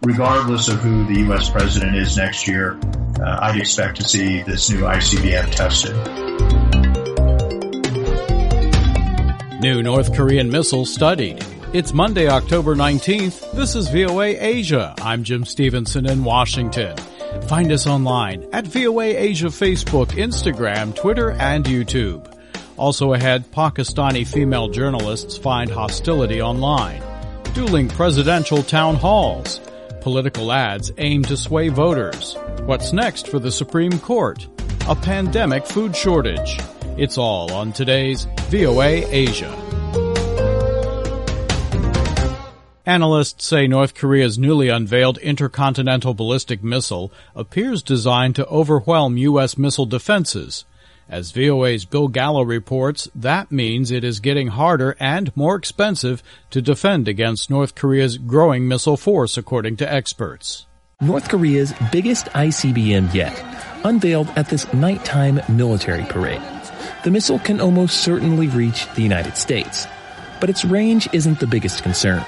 regardless of who the U.S. president is next year, I'd expect to see this new ICBM tested. New North Korean missile studied. It's Monday, October 19th. This is VOA Asia. I'm Jim Stevenson in Washington. Find us online at VOA Asia Facebook, Instagram, Twitter, and YouTube. Also ahead, Pakistani female journalists find hostility online. Dueling presidential town halls. Political ads aim to sway voters. What's next for the Supreme Court? A pandemic food shortage. It's all on today's VOA Asia. Analysts say North Korea's newly unveiled intercontinental ballistic missile appears designed to overwhelm U.S. missile defenses. As VOA's Bill Gallo reports, that means it is getting harder and more expensive to defend against North Korea's growing missile force, according to experts. North Korea's biggest ICBM yet, unveiled at this nighttime military parade. The missile can almost certainly reach the United States, but its range isn't the biggest concern.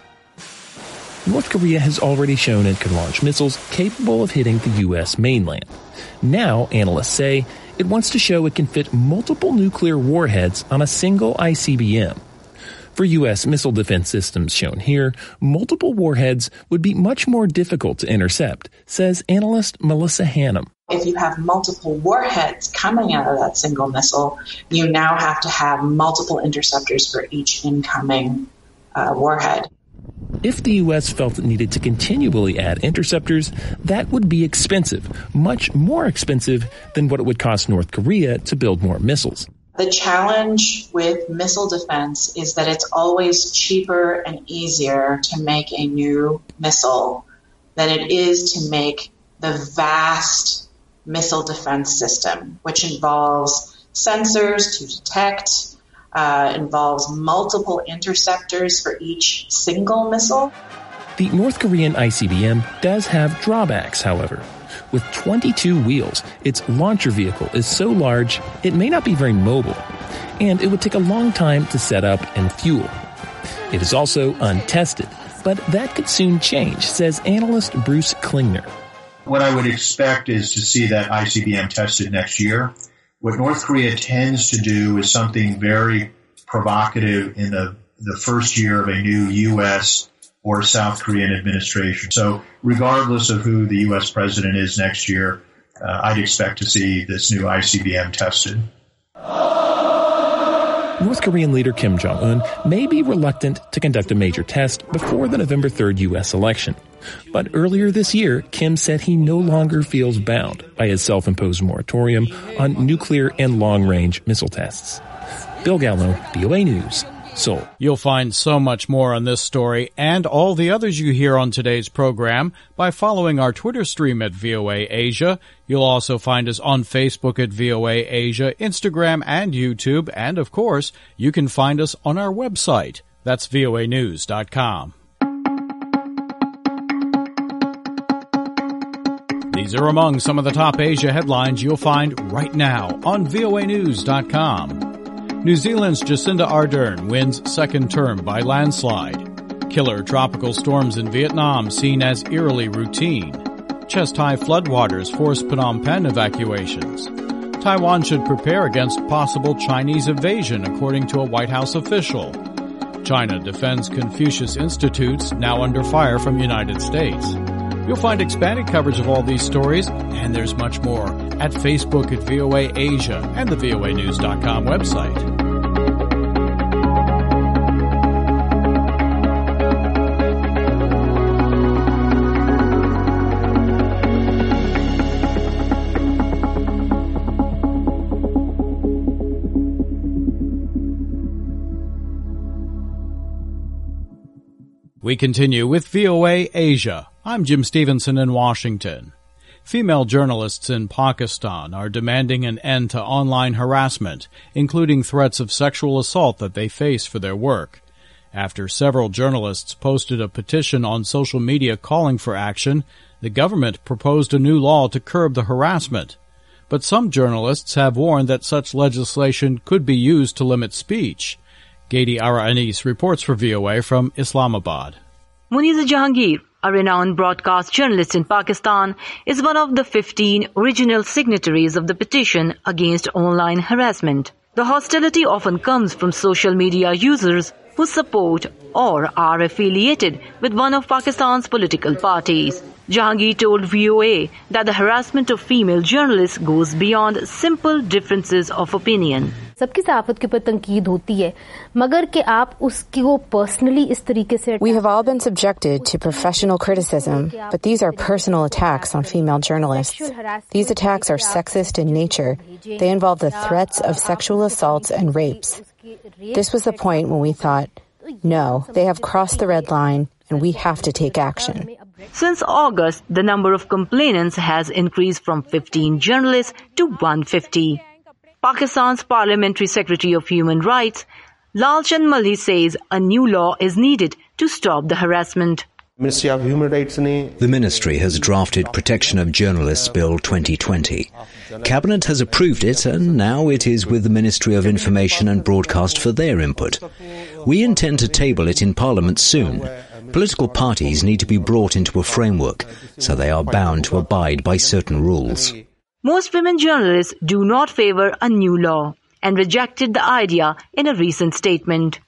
North Korea has already shown it can launch missiles capable of hitting the U.S. mainland. Now, analysts say, it wants to show it can fit multiple nuclear warheads on a single ICBM. For U.S. missile defense systems shown here, multiple warheads would be much more difficult to intercept, says analyst Melissa Hannum. If you have multiple warheads coming out of that single missile, you now have to have multiple interceptors for each incoming warhead. If the U.S. felt it needed to continually add interceptors, that would be expensive, much more expensive than what it would cost North Korea to build more missiles. The challenge with missile defense is that it's always cheaper and easier to make a new missile than it is to make the vast missile defense system, which involves sensors to detect, involves multiple interceptors for each single missile. The North Korean ICBM does have drawbacks, however. With 22 wheels, its launcher vehicle is so large it may not be very mobile, and it would take a long time to set up and fuel. It is also untested, but that could soon change, says analyst Bruce Klingner. What I would expect is to see that ICBM tested next year. What North Korea tends to do is something very provocative in the first year of a new U.S. or South Korean administration. So regardless of who the U.S. president is next year, I'd expect to see this new ICBM tested. North Korean leader Kim Jong-un may be reluctant to conduct a major test before the November 3rd U.S. election. But earlier this year, Kim said he no longer feels bound by his self-imposed moratorium on nuclear and long-range missile tests. Bill Gallo, VOA News, Seoul. You'll find so much more on this story and all the others you hear on today's program by following our Twitter stream at VOA Asia. You'll also find us on Facebook at VOA Asia, Instagram, and YouTube. And, of course, you can find us on our website. That's voanews.com. These are among some of the top Asia headlines you'll find right now on voanews.com. New Zealand's Jacinda Ardern wins second term by landslide. Killer tropical storms in Vietnam seen as eerily routine. Chest-high floodwaters force Phnom Penh evacuations. Taiwan should prepare against possible Chinese invasion, according to a White House official. China defends Confucius Institutes, now under fire from United States. You'll find expanded coverage of all these stories, and there's much more, at Facebook at VOA Asia and the voanews.com website. We continue with VOA Asia. I'm Jim Stevenson in Washington. Female journalists in Pakistan are demanding an end to online harassment, including threats of sexual assault that they face for their work. After several journalists posted a petition on social media calling for action, the government proposed a new law to curb the harassment. But some journalists have warned that such legislation could be used to limit speech. Gadi Ara Anis reports for VOA from Islamabad. Muniza Jahangir, a renowned broadcast journalist in Pakistan, is one of the 15 original signatories of the petition against online harassment. The hostility often comes from social media users who support or are affiliated with one of Pakistan's political parties. Jahangir told VOA that the harassment of female journalists goes beyond simple differences of opinion. सबकी सहाफत के ऊपर तंकीद होती है मगर कि आप उसको personally इस तरीके से We have all been subjected to professional criticism, but these are personal attacks on female journalists. These attacks are sexist in nature. They involve the threats of sexual assaults and rapes. This was the point when we thought, no, they have crossed the red line and we have to take action. Since August, the number of complainants has increased from 15 journalists to 150. Pakistan's Parliamentary Secretary of Human Rights, Lal Chand Malhi, says a new law is needed to stop the harassment. The Ministry has drafted Protection of Journalists Bill 2020. Cabinet has approved it and now it is with the Ministry of Information and Broadcast for their input. We intend to table it in Parliament soon. Political parties need to be brought into a framework, so they are bound to abide by certain rules. Most women journalists do not favor a new law and rejected the idea in a recent statement.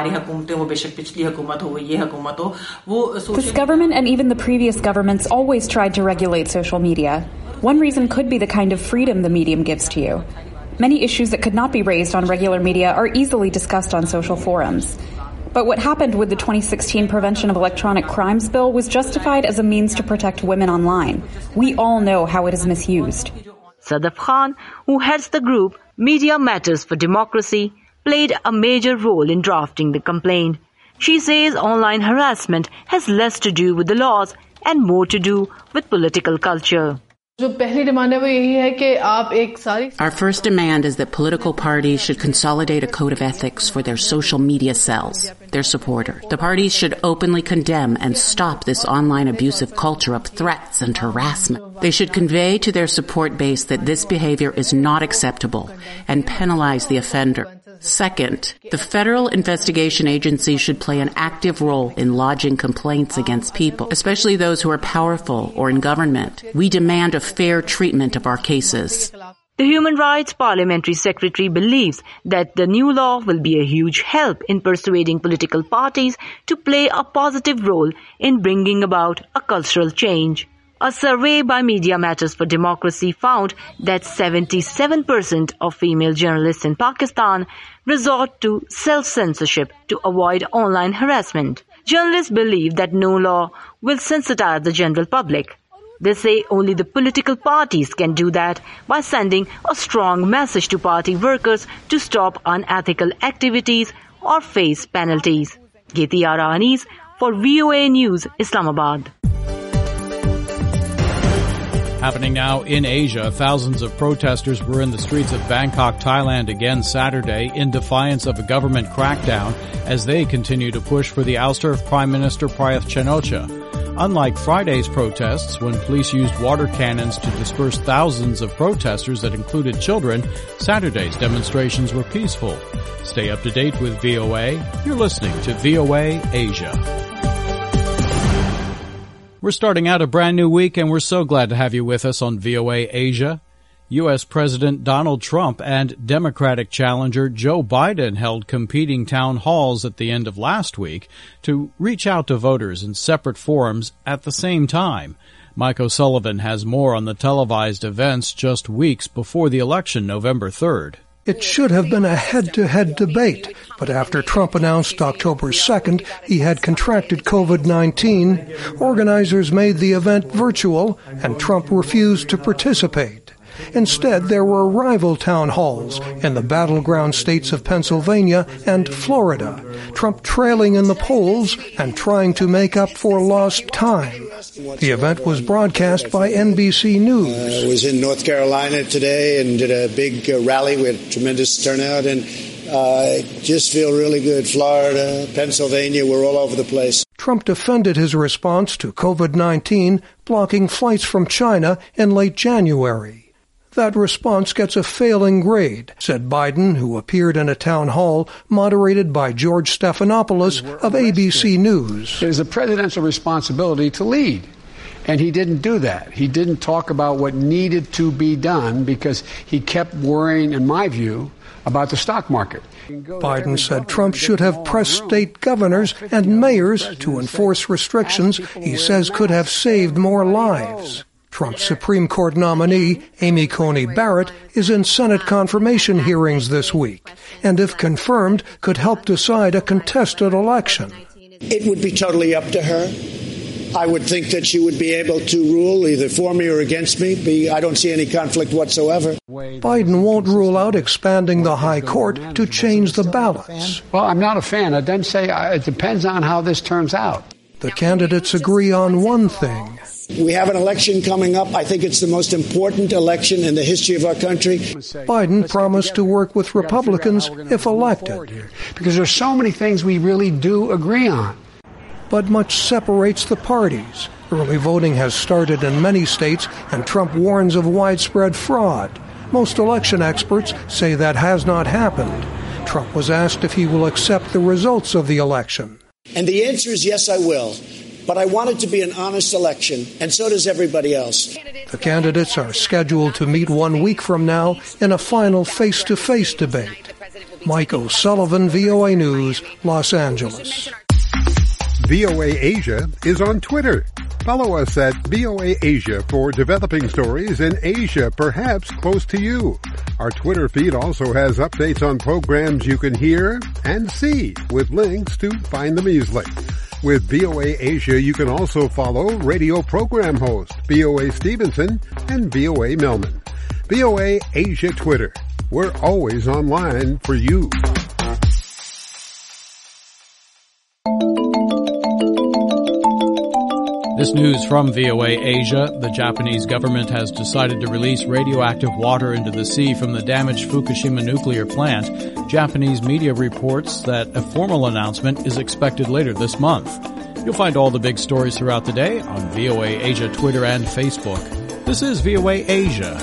This government and even the previous governments always tried to regulate social media. One reason could be the kind of freedom the medium gives to you. Many issues that could not be raised on regular media are easily discussed on social forums. But what happened with the 2016 Prevention of Electronic Crimes Bill was justified as a means to protect women online. We all know how it is misused. Sadaf Khan, who heads the group Media Matters for Democracy, played a major role in drafting the complaint. She says online harassment has less to do with the laws and more to do with political culture. Our first demand is that political parties should consolidate a code of ethics for their social media cells, their supporters. The parties should openly condemn and stop this online abusive culture of threats and harassment. They should convey to their support base that this behavior is not acceptable and penalize the offender. Second, the Federal Investigation Agency should play an active role in lodging complaints against people, especially those who are powerful or in government. We demand a fair treatment of our cases. The Human Rights Parliamentary Secretary believes that the new law will be a huge help in persuading political parties to play a positive role in bringing about a cultural change. A survey by Media Matters for Democracy found that 77% of female journalists in Pakistan resort to self-censorship to avoid online harassment. Journalists believe that no law will sensitize the general public. They say only the political parties can do that by sending a strong message to party workers to stop unethical activities or face penalties. Geti Ara Anis for VOA News, Islamabad. Happening now in Asia, thousands of protesters were in the streets of Bangkok, Thailand again Saturday in defiance of a government crackdown as they continue to push for the ouster of Prime Minister Prayuth Chan-o-cha. Unlike Friday's protests, when police used water cannons to disperse thousands of protesters that included children, Saturday's demonstrations were peaceful. Stay up to date with VOA. You're listening to VOA Asia. We're starting out a brand new week, and we're so glad to have you with us on VOA Asia. U.S. President Donald Trump and Democratic challenger Joe Biden held competing town halls at the end of last week to reach out to voters in separate forums at the same time. Mike O'Sullivan has more on the televised events just weeks before the election, November 3rd. It should have been a head-to-head debate, but after Trump announced October 2nd he had contracted COVID-19, organizers made the event virtual, and Trump refused to participate. Instead, there were rival town halls in the battleground states of Pennsylvania and Florida, Trump trailing in the polls and trying to make up for lost time. The event was broadcast by NBC News. I was in North Carolina today and did a big rally with tremendous turnout, and I just feel really good. Florida, Pennsylvania, we're all over the place. Trump defended his response to COVID-19, blocking flights from China in late January. That response gets a failing grade, said Biden, who appeared in a town hall moderated by George Stephanopoulos of ABC News. It is a presidential responsibility to lead. And he didn't do that. He didn't talk about what needed to be done because he kept worrying, in my view, about the stock market. Biden said Trump should have pressed state governors and mayors to enforce restrictions he says could have saved more lives. Trump's Supreme Court nominee, Amy Coney Barrett, is in Senate confirmation hearings this week, and if confirmed, could help decide a contested election. It would be totally up to her. I would think that she would be able to rule either for me or against me. I don't see any conflict whatsoever. Biden won't rule out expanding the high court to change the ballots. Well, I'm not a fan. I then say it depends on how this turns out. The candidates agree on one thing. We have an election coming up. I think it's the most important election in the history of our country. Biden promised to work with Republicans if elected. Because there's so many things we really do agree on. But much separates the parties. Early voting has started in many states, and Trump warns of widespread fraud. Most election experts say that has not happened. Trump was asked if he will accept the results of the election. And the answer is yes, I will. But I want it to be an honest election, and so does everybody else. The candidates are scheduled to meet 1 week from now in a final face-to-face debate. Mike O'Sullivan, VOA News, Los Angeles. VOA Asia is on Twitter. Follow us at VOA Asia for developing stories in Asia, perhaps close to you. Our Twitter feed also has updates on programs you can hear and see, with links to find them easily. With VOA Asia, you can also follow radio program host VOA Stevenson and VOA Millman. VOA Asia Twitter. We're always online for you. This news from VOA Asia. The Japanese government has decided to release radioactive water into the sea from the damaged Fukushima nuclear plant. Japanese media reports that a formal announcement is expected later this month. You'll find all the big stories throughout the day on VOA Asia Twitter and Facebook. This is VOA Asia.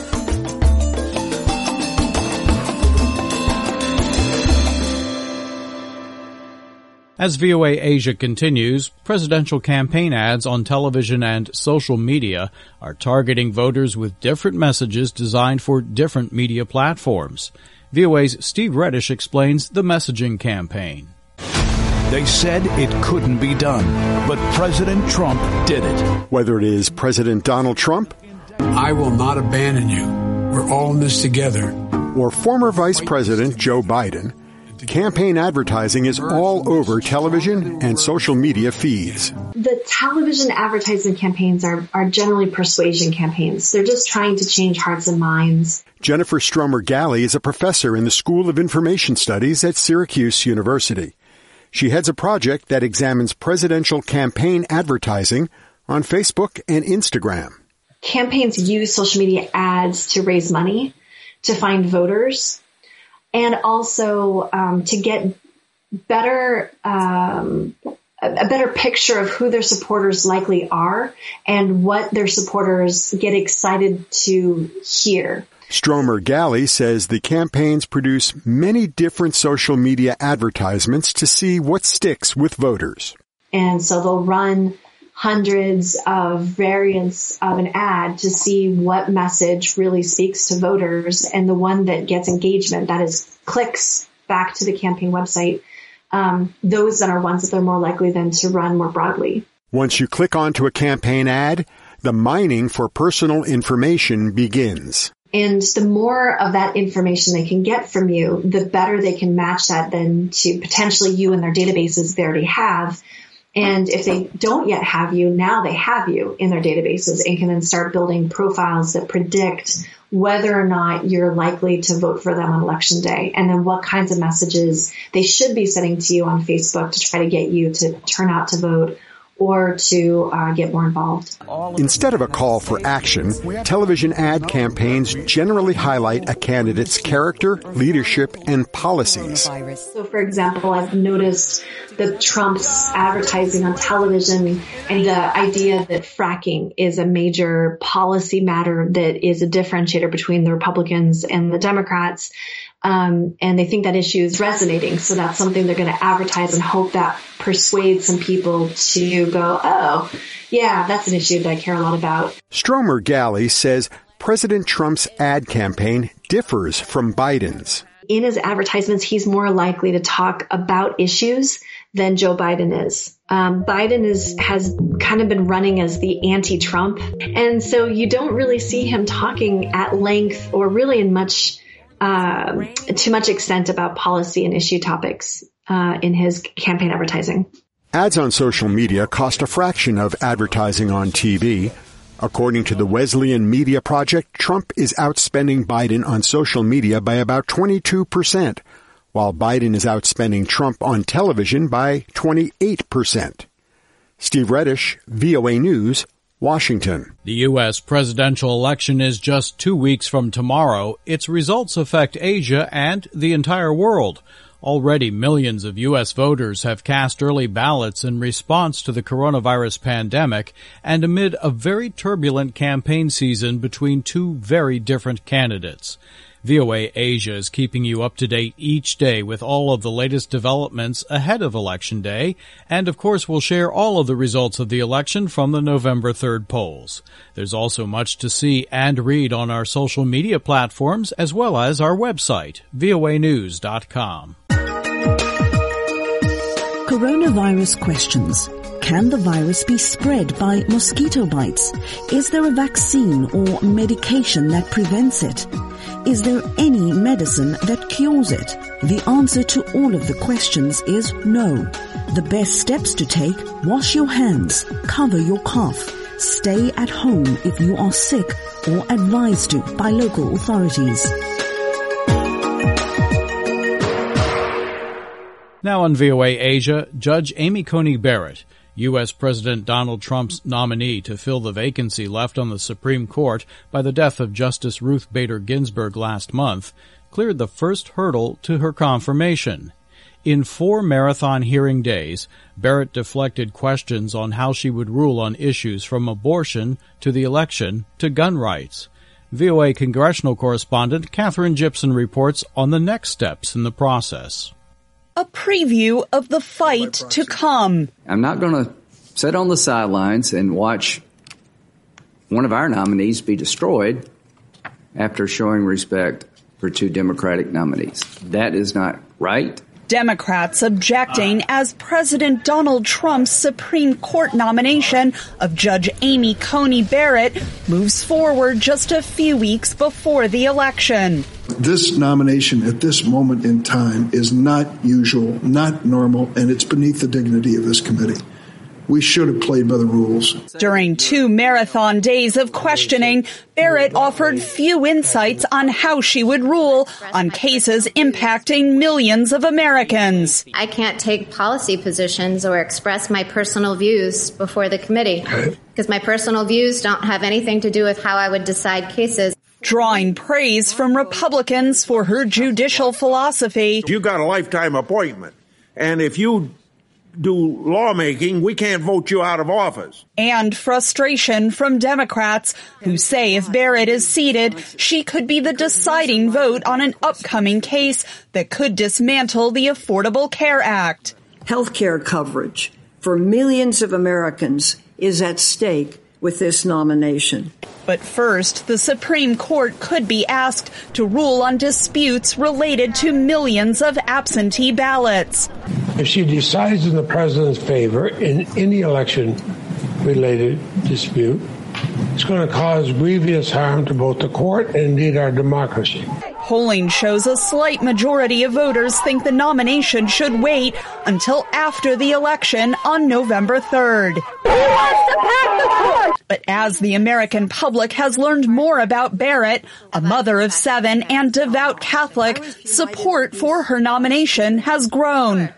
As VOA Asia continues, presidential campaign ads on television and social media are targeting voters with different messages designed for different media platforms. VOA's Steve Reddish explains the messaging campaign. They said it couldn't be done, but President Trump did it. Whether it is President Donald Trump, I will not abandon you. We're all in this together. Or former Vice President Joe Biden, campaign advertising is all over television and social media feeds. The television advertising campaigns are generally persuasion campaigns. They're just trying to change hearts and minds. Jennifer Stromer-Galley is a professor in the School of Information Studies at Syracuse University. She heads a project that examines presidential campaign advertising on Facebook and Instagram. Campaigns use social media ads to raise money, to find voters, and also to get a better picture of who their supporters likely are and what their supporters get excited to hear. Stromer-Galley says the campaigns produce many different social media advertisements to see what sticks with voters. And so they'll run hundreds of variants of an ad to see what message really speaks to voters, and the one that gets engagement, that is clicks back to the campaign website, those that are ones that they're more likely then to run more broadly. Once you click onto a campaign ad, the mining for personal information begins. And the more of that information they can get from you, the better they can match that then to potentially you in their databases they already have. And if they don't yet have you, now they have you in their databases and can then start building profiles that predict whether or not you're likely to vote for them on election day, and then what kinds of messages they should be sending to you on Facebook to try to get you to turn out to vote, or to get more involved. Instead of a call for action, television ad campaigns generally highlight a candidate's character, leadership, and policies. So, for example, I've noticed that Trump's advertising on television and the idea that fracking is a major policy matter that is a differentiator between the Republicans and the Democrats. And they think that issue is resonating. So that's something they're going to advertise and hope that persuades some people to go, oh, yeah, that's an issue that I care a lot about. Stromer Galley says President Trump's ad campaign differs from Biden's. In his advertisements, he's more likely to talk about issues than Joe Biden is. Biden has kind of been running as the anti-Trump. And so you don't really see him talking at length or really in too much extent about policy and issue topics in his campaign advertising. Ads on social media cost a fraction of advertising on TV. According to the Wesleyan Media Project, Trump is outspending Biden on social media by about 22%, while Biden is outspending Trump on television by 28%. Steve Reddish, VOA News, Washington. The U.S. presidential election is just 2 weeks from tomorrow. Its results affect Asia and the entire world. Already millions of U.S. voters have cast early ballots in response to the coronavirus pandemic and amid a very turbulent campaign season between two very different candidates. VOA Asia is keeping you up to date each day with all of the latest developments ahead of Election Day, and of course we'll share all of the results of the election from the November 3rd polls. There's also much to see and read on our social media platforms as well as our website, voanews.com. Coronavirus questions. Can the virus be spread by mosquito bites? Is there a vaccine or medication that prevents it? Is there any medicine that cures it? The answer to all of the questions is no. The best steps to take: wash your hands, cover your cough, stay at home if you are sick or advised to by local authorities. Now on VOA Asia, Judge Amy Coney Barrett, U.S. President Donald Trump's nominee to fill the vacancy left on the Supreme Court by the death of Justice Ruth Bader Ginsburg last month, cleared the first hurdle to her confirmation. In 4 marathon hearing days, Barrett deflected questions on how she would rule on issues from abortion to the election to gun rights. VOA congressional correspondent Catherine Gibson reports on the next steps in the process. A preview of the fight to come. I'm not going to sit on the sidelines and watch one of our nominees be destroyed after showing respect for 2 Democratic nominees. That is not right. Democrats objecting as President Donald Trump's Supreme Court nomination of Judge Amy Coney Barrett moves forward just a few weeks before the election. This nomination at this moment in time is not usual, not normal, and it's beneath the dignity of this committee. We should have played by the rules. During 2 marathon days of questioning, Barrett offered few insights on how she would rule on cases impacting millions of Americans. I can't take policy positions or express my personal views before the committee because my personal views don't have anything to do with how I would decide cases. Drawing praise from Republicans for her judicial philosophy. You got a lifetime appointment, and if you do lawmaking, we can't vote you out of office. And frustration from Democrats who say if Barrett is seated, she could be the deciding vote on an upcoming case that could dismantle the Affordable Care Act. Healthcare coverage for millions of Americans is at stake with this nomination. But first, the Supreme Court could be asked to rule on disputes related to millions of absentee ballots. If she decides in the president's favor in any election-related dispute, it's going to cause grievous harm to both the court and indeed our democracy. Polling shows a slight majority of voters think the nomination should wait until after the election on November 3rd. Who wants to pack the court? But as the American public has learned more about Barrett, a mother of 7 and devout Catholic, support for her nomination has grown.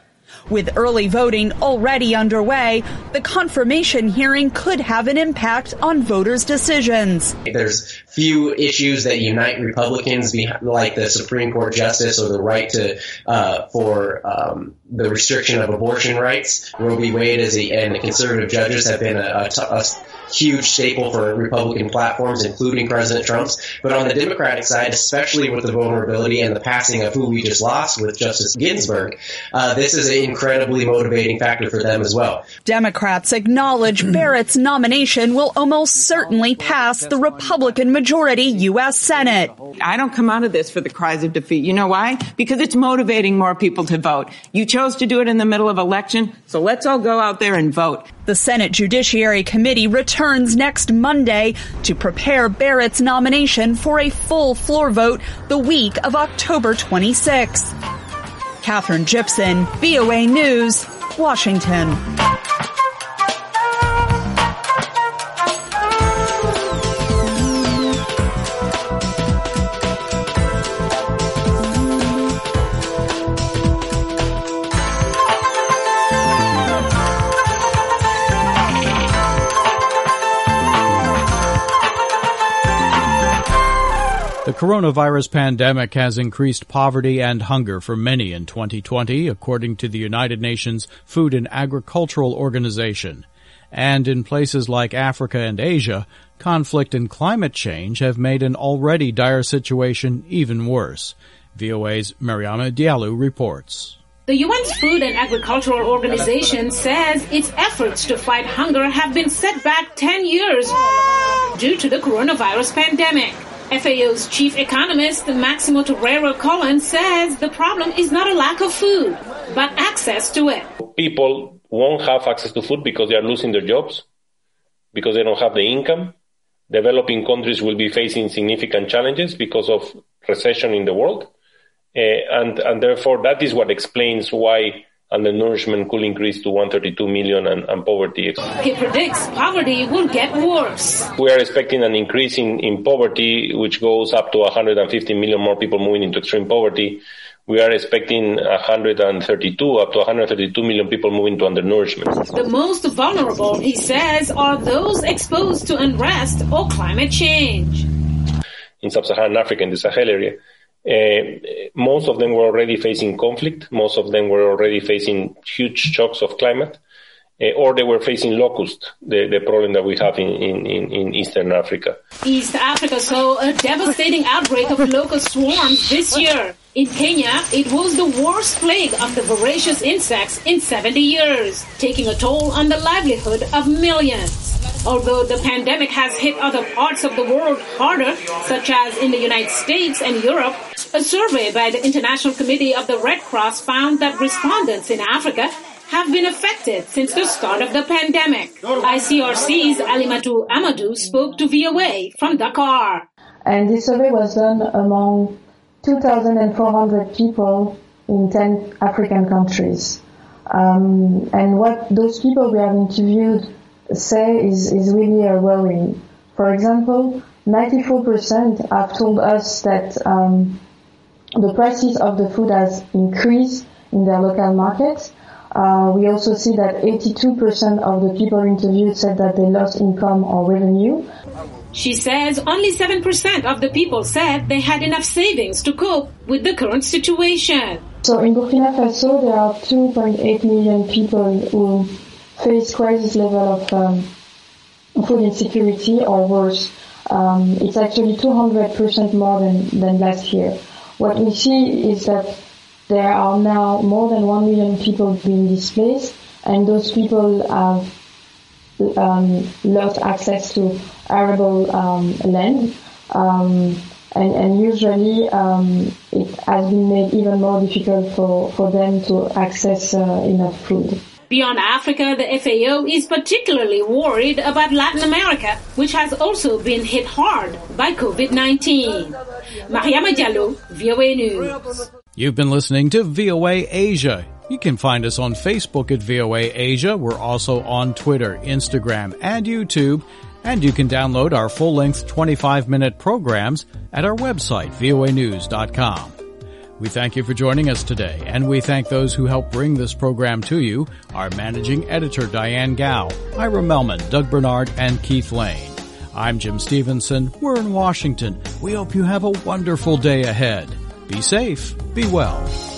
With early voting already underway, the confirmation hearing could have an impact on voters' decisions. There's few issues that unite Republicans, like the Supreme Court justice or the right to for the restriction of abortion rights. Roe v. Wade and the conservative judges have been a huge staple for Republican platforms, including President Trump's. But on the Democratic side, especially with the vulnerability and the passing of who we just lost with Justice Ginsburg, this is an incredibly motivating factor for them as well. Democrats acknowledge Barrett's nomination will almost certainly pass the Republican majority U.S. Senate. I don't come out of this for the cries of defeat. You know why? Because it's motivating more people to vote. You chose to do it in the middle of election, so let's all go out there and vote. The Senate Judiciary Committee returns next Monday to prepare Barrett's nomination for a full floor vote the week of October 26th. Catherine Gibson, VOA News, Washington. The coronavirus pandemic has increased poverty and hunger for many in 2020, according to the United Nations Food and Agricultural Organization. And in places like Africa and Asia, conflict and climate change have made an already dire situation even worse. VOA's Mariama Diallo reports. The UN's Food and Agricultural Organization says its efforts to fight hunger have been set back 10 years due to the coronavirus pandemic. FAO's chief economist, Maximo Torreira Collins, says the problem is not a lack of food, but access to it. People won't have access to food because they are losing their jobs, because they don't have the income. Developing countries will be facing significant challenges because of recession in the world. And therefore, that is what explains why undernourishment could increase to 132 million and poverty. He predicts poverty will get worse. We are expecting an increase in poverty, which goes up to 150 million more people moving into extreme poverty. We are expecting 132 million people moving to undernourishment. The most vulnerable, he says, are those exposed to unrest or climate change. In sub-Saharan Africa, in the Sahel area, most of them were already facing conflict. Most of them were already facing huge shocks of climate, or they were facing locust, the problem that we have in Eastern Africa. East Africa saw a devastating outbreak of locust swarms this year. In Kenya, it was the worst plague of the voracious insects in 70 years, taking a toll on the livelihood of millions. Although the pandemic has hit other parts of the world harder, such as in the United States and Europe, a survey by the International Committee of the Red Cross found that respondents in Africa have been affected since the start of the pandemic. ICRC's Alimatu Amadou spoke to VOA from Dakar. And this survey was done among 2,400 people in 10 African countries. And what those people we have interviewed say is really worrying. For example, 94% have told us that the prices of the food has increased in their local markets. We also see that 82% of the people interviewed said that they lost income or revenue. She says only 7% of the people said they had enough savings to cope with the current situation. So in Burkina Faso, there are 2.8 million people who face crisis level of food insecurity or worse. It's actually 200% more than last year. What we see is that there are now more than 1 million people being displaced, and those people have lost access to arable land. And usually it has been made even more difficult for them to access enough food. Beyond Africa, the FAO is particularly worried about Latin America, which has also been hit hard by COVID-19. Mariama Diallo, VOA News. You've been listening to VOA Asia. You can find us on Facebook at VOA Asia. We're also on Twitter, Instagram, and YouTube. And you can download our full-length 25-minute programs at our website, voanews.com. We thank you for joining us today, and we thank those who helped bring this program to you, our managing editor Diane Gow, Ira Melman, Doug Bernard, and Keith Lane. I'm Jim Stevenson. We're in Washington. We hope you have a wonderful day ahead. Be safe. Be well.